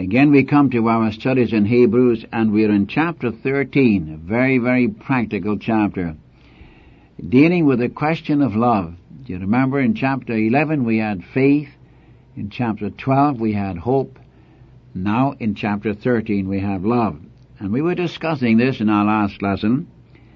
Again we come to our studies in Hebrews, and we are in chapter 13, a very, very practical chapter, dealing with the question of love. Do you remember in chapter 11 we had faith, in chapter 12 we had hope, now in chapter 13 we have love. And we were discussing this in our last lesson.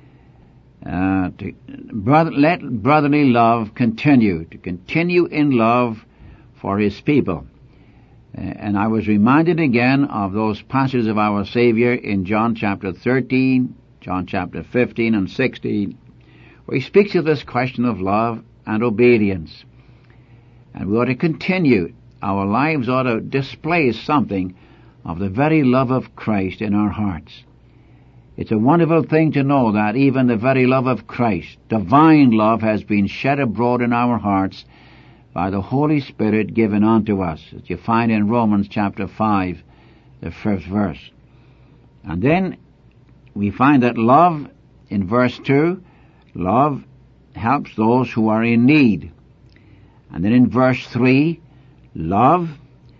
Let brotherly love continue, to continue in love for his people. And I was reminded again of those passages of our Savior in John chapter 13, John chapter 15 and 16, where he speaks of this question of love and obedience. And we ought to continue. Our lives ought to display something of the very love of Christ in our hearts. It's a wonderful thing to know that even the very love of Christ, divine love, has been shed abroad in our hearts by the Holy Spirit given unto us, as you find in Romans chapter 5, the 1st verse. And then we find that love, in verse 2, love helps those who are in need. And then in verse 3, love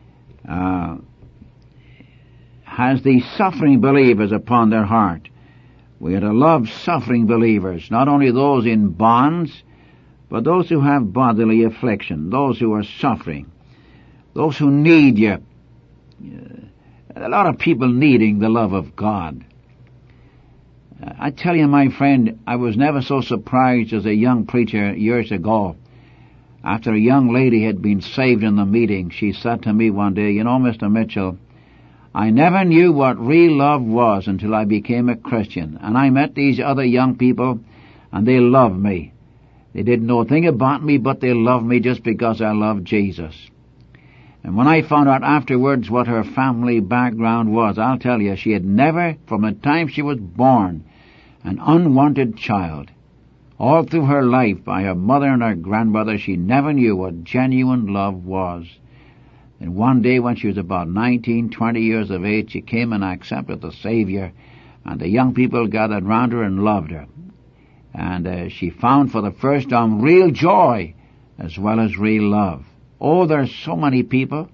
has the suffering believers upon their heart. We are to love suffering believers, not only those in bonds, but those who have bodily affliction, those who are suffering, those who need you. A lot of people needing the love of God. I tell you, my friend, I was never so surprised as a young preacher years ago. After a young lady had been saved in the meeting, she said to me one day, "You know, Mr. Mitchell, I never knew what real love was until I became a Christian. And I met these other young people, and they loved me. They didn't know a thing about me, but they loved me just because I loved Jesus." And when I found out afterwards what her family background was, I'll tell you, she had never, from the time she was born, an unwanted child. All through her life, by her mother and her grandmother, she never knew what genuine love was. And one day when she was about 19, 20 years of age, she came and accepted the Savior, and the young people gathered round her and loved her. And she found for the first time real joy as well as real love. Oh, there's so many people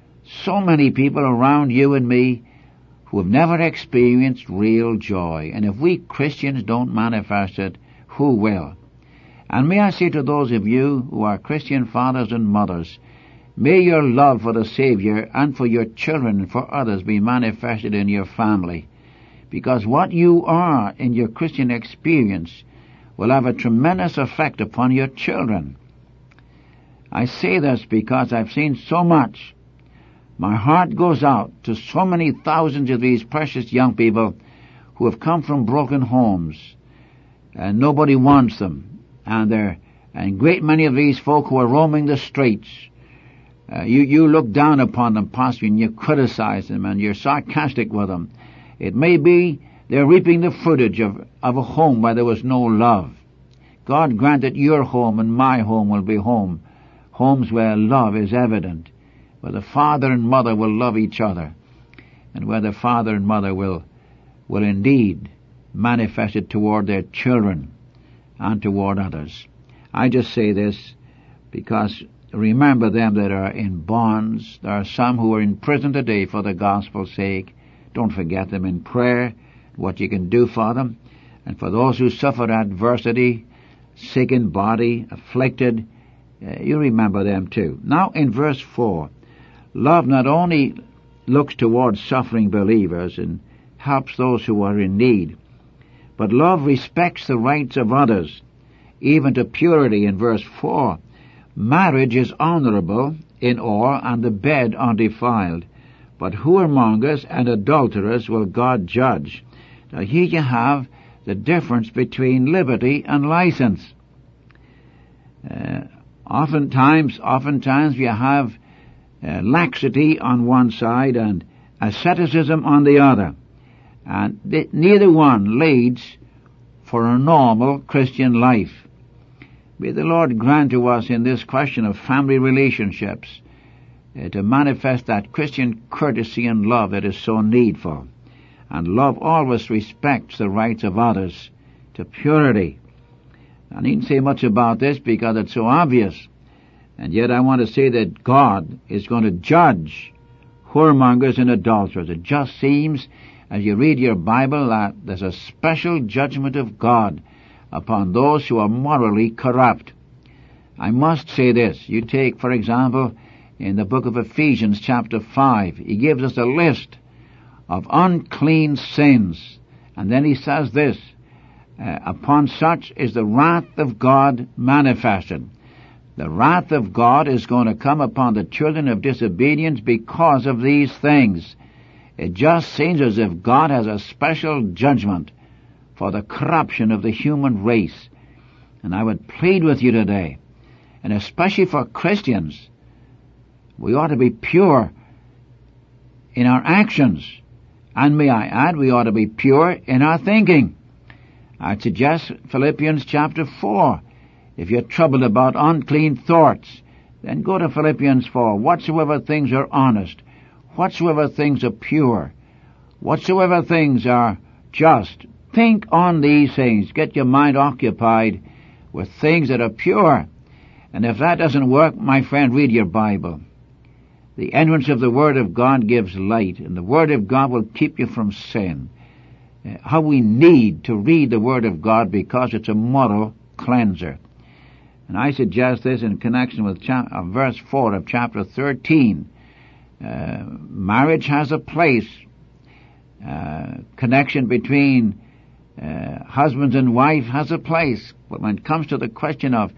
around you and me who have never experienced real joy. And if we Christians don't manifest it, who will? And may I say to those of you who are Christian fathers and mothers, may your love for the Savior and for your children and for others be manifested in your family. Because what you are in your Christian experience will have a tremendous effect upon your children. I say this because I've seen so much. My heart goes out to so many thousands of these precious young people who have come from broken homes, and nobody wants them. And a great many of these folk who are roaming the streets, you look down upon them possibly, and you criticize them, and you're sarcastic with them. It may be they're reaping the fruitage of a home where there was no love. God grant that your home and my home will be homes where love is evident, where the father and mother will love each other, and where the father and mother will indeed manifest it toward their children and toward others. I just say this because remember them that are in bonds. There are some who are in prison today for the gospel's sake. Don't forget them in prayer, what you can do for them. And for those who suffer adversity, sick in body, afflicted, you remember them too. Now in verse 4, love not only looks towards suffering believers and helps those who are in need, but love respects the rights of others, even to purity. In verse 4, marriage is honorable in all, and the bed undefiled. But whoremongers and adulterers will God judge. Now here you have the difference between liberty and license. Oftentimes we have laxity on one side and asceticism on the other. And neither one leads for a normal Christian life. May the Lord grant to us in this question of family relationships to manifest that Christian courtesy and love that is so needful. And love always respects the rights of others to purity. I needn't say much about this because it's so obvious. And yet I want to say that God is going to judge whoremongers and adulterers. It just seems, as you read your Bible, that there's a special judgment of God upon those who are morally corrupt. I must say this. You take, for example, in the book of Ephesians chapter 5, he gives us a list of unclean sins. And then he says this, upon such is the wrath of God manifested. The wrath of God is going to come upon the children of disobedience because of these things. It just seems as if God has a special judgment for the corruption of the human race. And I would plead with you today, and especially for Christians, we ought to be pure in our actions. And may I add, we ought to be pure in our thinking. I'd suggest Philippians chapter 4. If you're troubled about unclean thoughts, then go to Philippians 4. Whatsoever things are honest, whatsoever things are pure, whatsoever things are just, think on these things. Get your mind occupied with things that are pure. And if that doesn't work, my friend, read your Bible. The entrance of the Word of God gives light, and the Word of God will keep you from sin. How we need to read the Word of God because it's a moral cleanser. And I suggest this in connection with verse 4 of chapter 13. Marriage has a place. Connection between husbands and wife has a place. But when it comes to the question of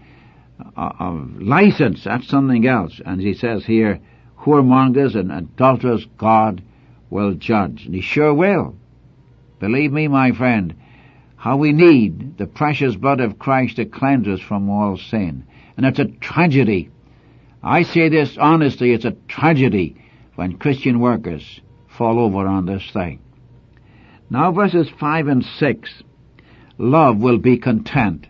license, that's something else. And he says here, whoremongers and adulterers God will judge. And he sure will. Believe me, my friend, how we need the precious blood of Christ to cleanse us from all sin. And it's a tragedy. I say this honestly, it's a tragedy when Christian workers fall over on this thing. Now verses 5 and 6. Love will be content.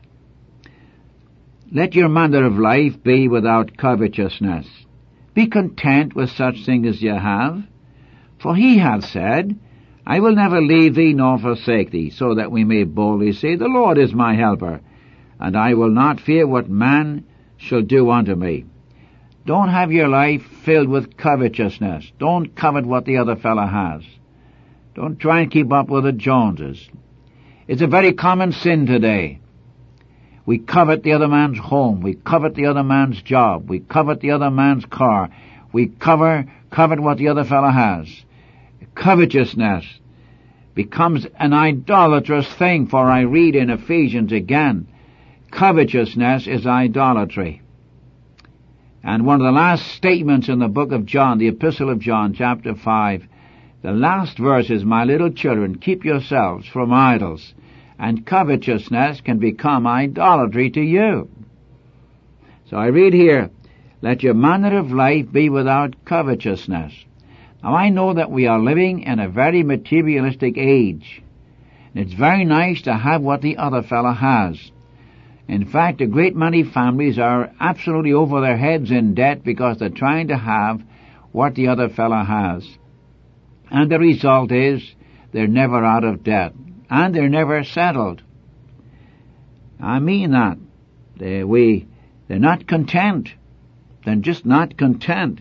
Let your manner of life be without covetousness. Be content with such things as ye have. For he hath said, I will never leave thee nor forsake thee, so that we may boldly say, the Lord is my helper, and I will not fear what man shall do unto me. Don't have your life filled with covetousness. Don't covet what the other fellow has. Don't try and keep up with the Joneses. It's a very common sin today. We covet the other man's home. We covet the other man's job. We covet the other man's car. We covet what the other fellow has. Covetousness becomes an idolatrous thing, for I read in Ephesians again, covetousness is idolatry. And one of the last statements in the book of John, the Epistle of John, chapter 5, the last verse is, my little children, keep yourselves from idols, and covetousness can become idolatry to you. So I read here, let your manner of life be without covetousness. Now I know that we are living in a very materialistic age. And it's very nice to have what the other fellow has. In fact, a great many families are absolutely over their heads in debt because they're trying to have what the other fellow has. And the result is they're never out of debt. And they're never settled. I mean that. They're not content. They're just not content.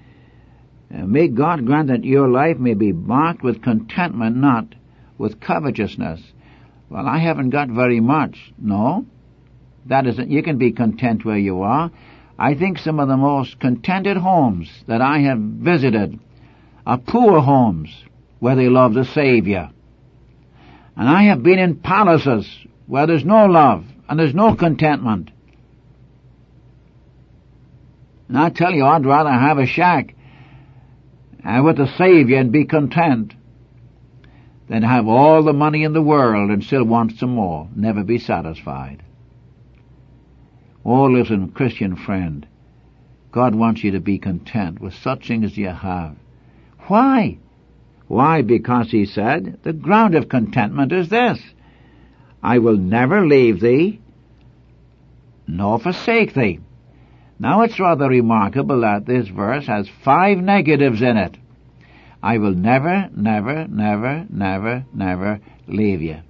May God grant that your life may be marked with contentment, not with covetousness. Well, I haven't got very much. No, that isn't. You can be content where you are. I think some of the most contented homes that I have visited are poor homes where they love the Savior. And I have been in palaces where there's no love and there's no contentment. And I tell you, I'd rather have a shack with the Savior and be content than have all the money in the world and still want some more, never be satisfied. Oh, listen, Christian friend, God wants you to be content with such things as you have. Why? Why? Because he said, the ground of contentment is this, I will never leave thee, nor forsake thee. Now it's rather remarkable that this verse has 5 negatives in it. I will never, never, never, never, never leave you.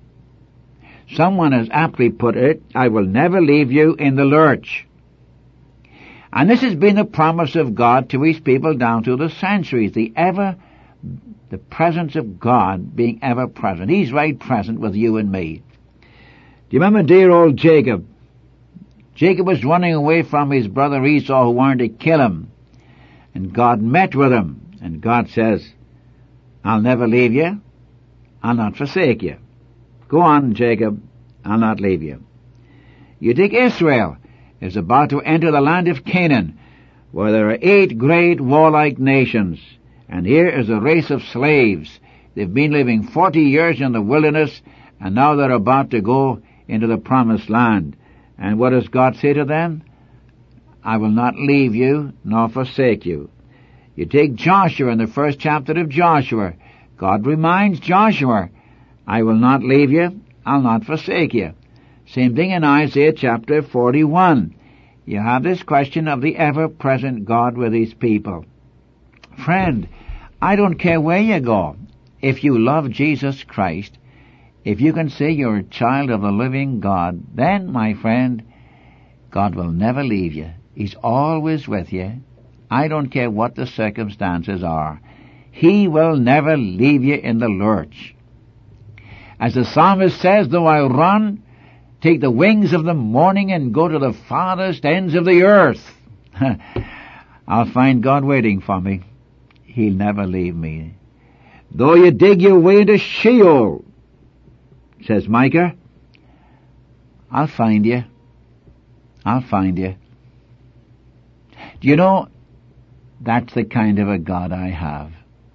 Someone has aptly put it, I will never leave you in the lurch. And this has been the promise of God to his people down through the centuries, the presence of God being ever present. He's right present with you and me. Do you remember dear old Jacob? Jacob was running away from his brother Esau, who wanted to kill him. And God met with him. And God says, I'll never leave you. I'll not forsake you. Go on, Jacob. I'll not leave you. You take Israel is about to enter the land of Canaan, where there are 8 great warlike nations. And here is a race of slaves. They've been living 40 years in the wilderness, and now they're about to go into the promised land. And what does God say to them? I will not leave you nor forsake you. You take Joshua in the first chapter of Joshua. God reminds Joshua, I will not leave you, I'll not forsake you. Same thing in Isaiah chapter 41. You have this question of the ever-present God with his people. Friend, I don't care where you go. If you love Jesus Christ, if you can say you're a child of the living God, then, my friend, God will never leave you. He's always with you. I don't care what the circumstances are. He will never leave you in the lurch. As the psalmist says, though I run, take the wings of the morning and go to the farthest ends of the earth, I'll find God waiting for me. He'll never leave me. Though you dig your way into Sheol, says Micah, I'll find you. I'll find you. Do you know, that's the kind of a God I have.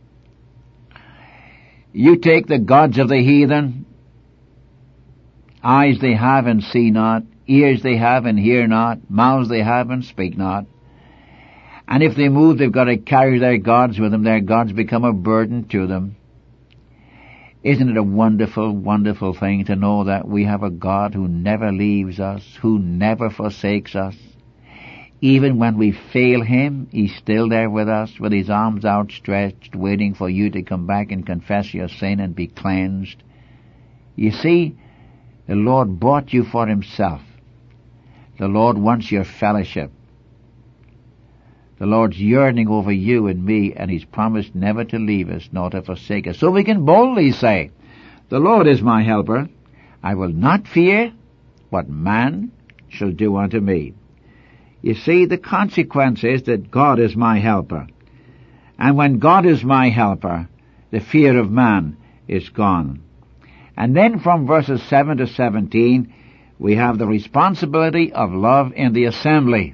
You take the gods of the heathen, eyes they have and see not, ears they have and hear not, mouths they have and speak not. And if they move, they've got to carry their gods with them. Their gods become a burden to them. Isn't it a wonderful, wonderful thing to know that we have a God who never leaves us, who never forsakes us? Even when we fail him, he's still there with us, with his arms outstretched, waiting for you to come back and confess your sin and be cleansed. You see, the Lord bought you for himself. The Lord wants your fellowship. The Lord's yearning over you and me, and he's promised never to leave us, nor to forsake us. So we can boldly say, the Lord is my helper. I will not fear what man shall do unto me. You see, the consequence is that God is my helper. And when God is my helper, the fear of man is gone. And then from verses 7 to 17, we have the responsibility of love in the assembly.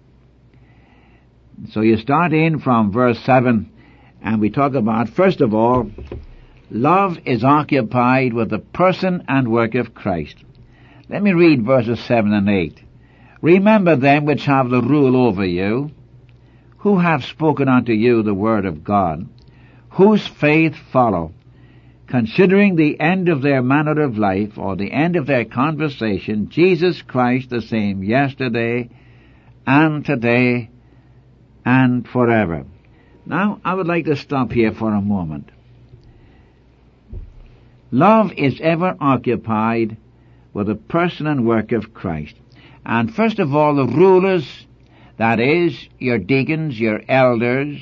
So you start in from verse 7, and we talk about, first of all, love is occupied with the person and work of Christ. Let me read verses 7 and 8. Remember them which have the rule over you, who have spoken unto you the word of God, whose faith follow, considering the end of their manner of life, or the end of their conversation, Jesus Christ the same yesterday and today and forever. Now, I would like to stop here for a moment. Love is ever occupied with the person and work of Christ. And first of all, the rulers, that is, your deacons, your elders,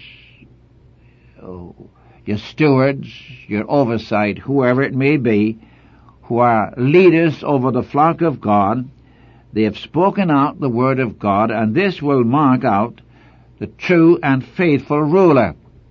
your stewards, your oversight, whoever it may be, who are leaders over the flock of God, they have spoken out the word of God, and this will mark out the true and faithful ruler.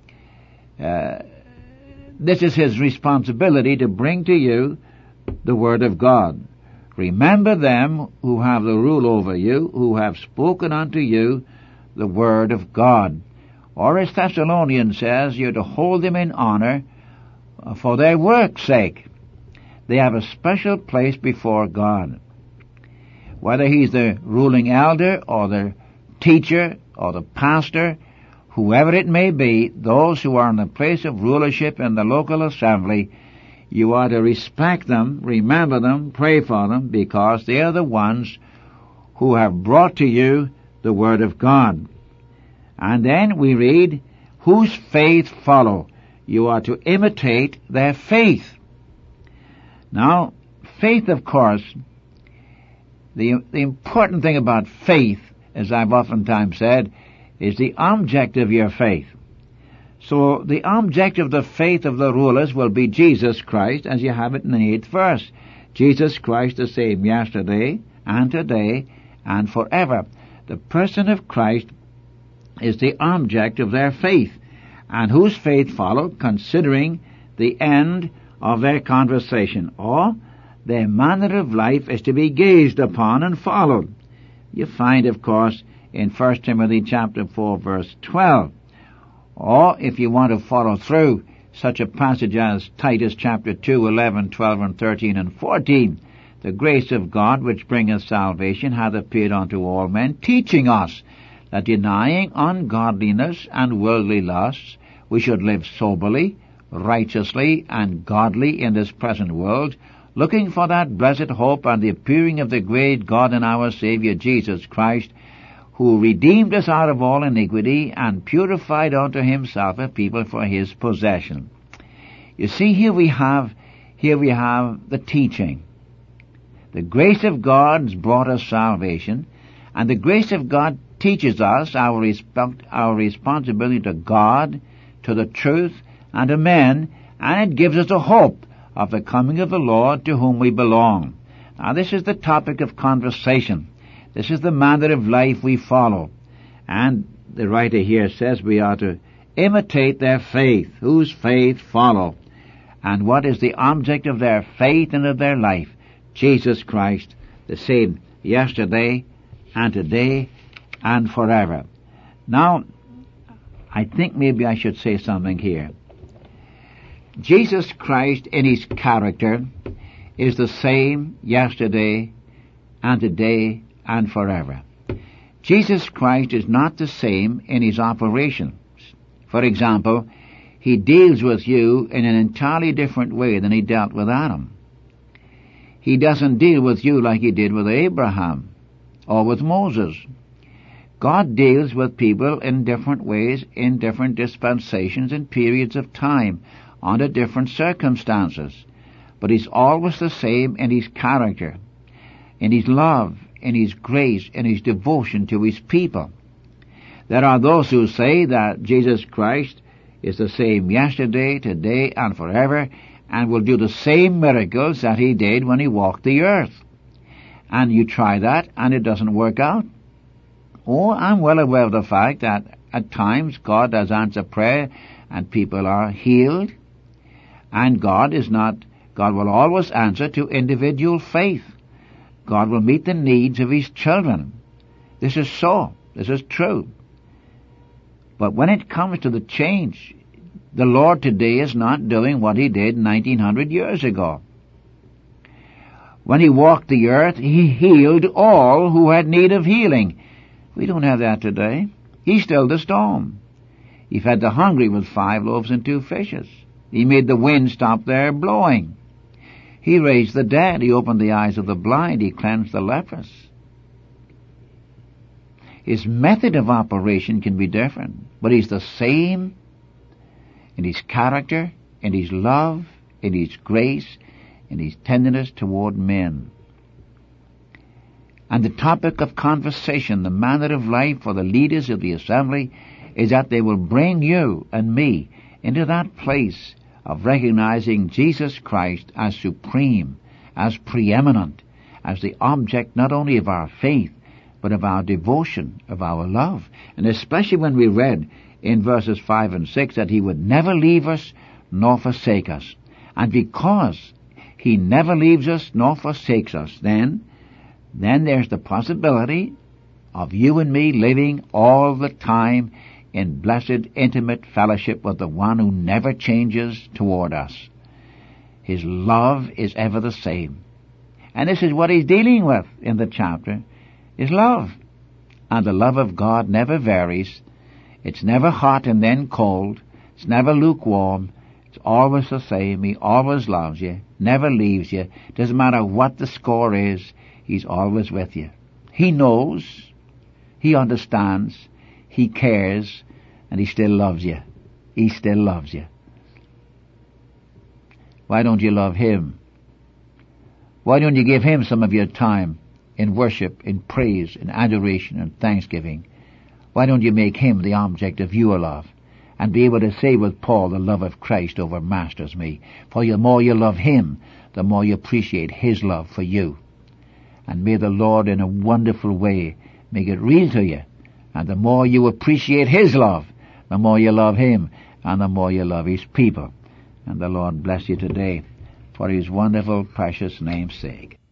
This is his responsibility to bring to you the word of God. Remember them who have the rule over you, who have spoken unto you the word of God. Or as Thessalonians says, you're to hold them in honor for their work's sake. They have a special place before God. Whether he's the ruling elder or the teacher or the pastor, whoever it may be, those who are in the place of rulership in the local assembly, you are to respect them, remember them, pray for them, because they are the ones who have brought to you the word of God. And then we read, whose faith follow. You are to imitate their faith. Now, faith, of course, the important thing about faith as I've oftentimes said, is the object of your faith. So the object of the faith of the rulers will be Jesus Christ, as you have it in the 8th verse. Jesus Christ the same yesterday and today and forever. The person of Christ is the object of their faith, and whose faith follow, considering the end of their conversation, or their manner of life is to be gazed upon and followed. You find, of course, in 1 Timothy chapter 4 verse 12. Or if you want to follow through such a passage as Titus chapter 2, 11, 12, and 13, and 14, the grace of God which bringeth salvation hath appeared unto all men, teaching us that denying ungodliness and worldly lusts, we should live soberly, righteously, and godly in this present world, looking for that blessed hope and the appearing of the great God and our Saviour Jesus Christ, who redeemed us out of all iniquity and purified unto himself a people for his possession. You see, here we have the teaching. The grace of God has brought us salvation, and the grace of God teaches us our responsibility to God, to the truth, and to men, and it gives us a hope of the coming of the Lord to whom we belong. Now this is the topic of conversation. This is the manner of life we follow. And the writer here says we are to imitate their faith. Whose faith follow? And what is the object of their faith and of their life? Jesus Christ, the same yesterday and today and forever. Now, I think maybe I should say something here. Jesus Christ in his character is the same yesterday and today and forever. Jesus Christ is not the same in his operations. For example, he deals with you in an entirely different way than he dealt with Adam. He doesn't deal with you like he did with Abraham or with Moses. God deals with people in different ways, in different dispensations and periods of time, under different circumstances. But he's always the same in his character, in his love, in his grace, in his devotion to his people. There are those who say that Jesus Christ is the same yesterday, today, and forever, and will do the same miracles that he did when he walked the earth. And you try that, and it doesn't work out. Oh, I'm well aware of the fact that at times God does answer prayer, and people are healed, and God will always answer to individual faith. God will meet the needs of his children. This is so. This is true. But when it comes to the change, the Lord today is not doing what he did 1900 years ago. When he walked the earth, he healed all who had need of healing. We don't have that today. He stilled the storm. He fed the hungry with 5 loaves and 2 fishes. He made the wind stop their blowing. He raised the dead. He opened the eyes of the blind. He cleansed the lepers. His method of operation can be different, but he's the same in his character, in his love, in his grace, in his tenderness toward men. And the topic of conversation, the manner of life for the leaders of the assembly, is that they will bring you and me into that place of recognizing Jesus Christ as supreme, as preeminent, as the object not only of our faith, but of our devotion, of our love. And especially when we read in verses 5 and 6 that he would never leave us nor forsake us. And because he never leaves us nor forsakes us, then there's the possibility of you and me living all the time in blessed, intimate fellowship with the one who never changes toward us. His love is ever the same. And this is what he's dealing with in the chapter, is love. And the love of God never varies. It's never hot and then cold. It's never lukewarm. It's always the same. He always loves you, never leaves you. Doesn't matter what the score is, he's always with you. He knows, he understands, he cares, and he still loves you. He still loves you. Why don't you love him? Why don't you give him some of your time in worship, in praise, in adoration, and thanksgiving, why don't you make him the object of your love, and be able to say with Paul, the love of Christ overmasters me? For the more you love him, the more you appreciate his love for you. And may the Lord in a wonderful way make it real to you. And the more you appreciate his love, the more you love him, and the more you love his people. And the Lord bless you today for his wonderful, precious name's sake.